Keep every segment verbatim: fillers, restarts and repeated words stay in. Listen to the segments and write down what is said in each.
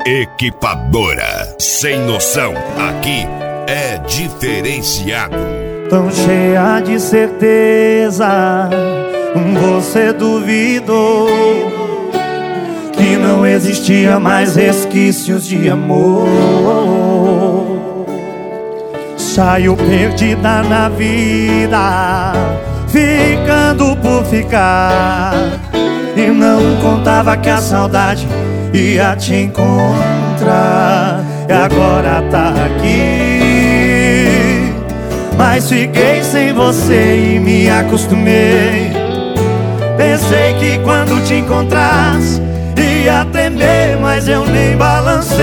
Equipadora Sem Noção, aqui é diferenciado. Tão cheia de certeza, você duvidou que não existia mais resquícios de amor. Saiu perdida na vida, ficando por ficar, e não contava que a saudade ia te encontrar. E agora tá aqui, mas fiquei sem você e me acostumei. Pensei que quando te encontrasse ia tremer, mas eu nem balancei.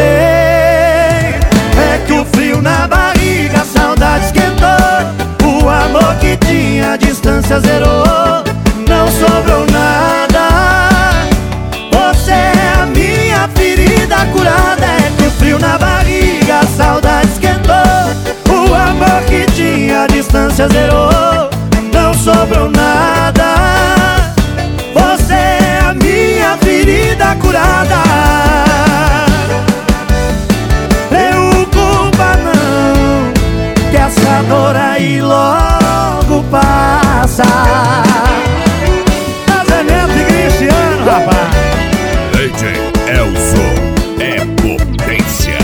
É que o frio na barriga, a saudade esquentou, o amor que tinha a distância zerou. Não sobrou nada, você é a minha ferida curada. É que o frio na barriga, a saudade esquentou, o amor que tinha a distância zerou. Não sobrou nada, você é a minha ferida curada. Preocupa não, que essa dor aí logo passa. Casamento de Cristiano, rapaz. D J Elson é potência.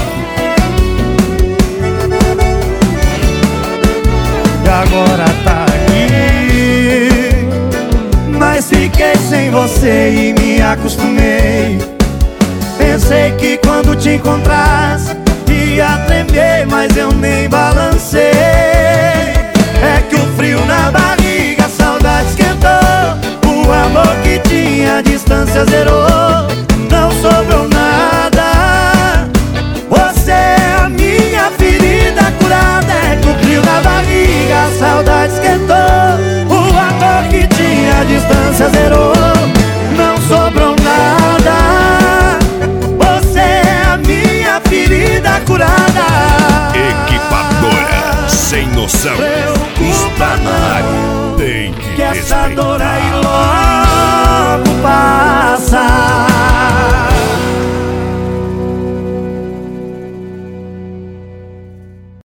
E agora tá aqui, mas fiquei sem você e me acostumei. Pensei que quando te encontrasse ia tremer, mas eu nem balancei. É que o frio na barriga, a saudade esquentou, o amor que tinha a distância zerou. Não sobrou nada, você é a minha ferida curada. É que o frio na barriga, a saudade esquentou, o amor que tinha a distância zerou. Não sobrou nada, você é a minha ferida curada. Equipadora Sem Noção está na área, tem que que essa respeitar. dor aí logo passa.